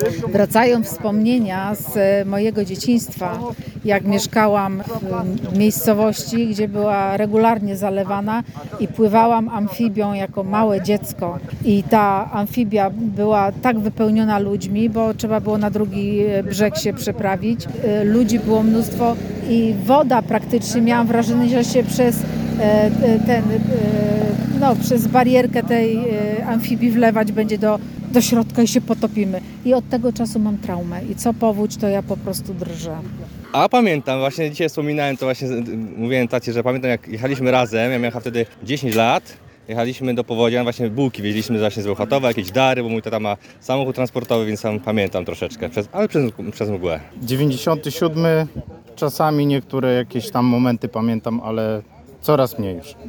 Wracają wspomnienia z mojego dzieciństwa, jak mieszkałam w miejscowości, gdzie była regularnie zalewana i pływałam amfibią jako małe dziecko. I ta amfibia była tak wypełniona ludźmi, bo trzeba było na drugi brzeg się przeprawić. Ludzi było mnóstwo i woda praktycznie, miałam wrażenie, że się przez przez barierkę tej amfibii wlewać będzie do środka i się potopimy. I od tego czasu mam traumę. I co powódź, to ja po prostu drżę. A pamiętam, właśnie dzisiaj wspominałem, to właśnie mówiłem tacie, że pamiętam jak jechaliśmy razem, ja miałem chyba wtedy 10 lat, jechaliśmy do Powodzian, właśnie bułki wieźliśmy właśnie z Bełchatowa, jakieś dary, bo mój tata ma samochód transportowy, więc tam pamiętam troszeczkę, ale przez mgłę. 97, czasami niektóre jakieś tam momenty pamiętam, ale coraz mniej już.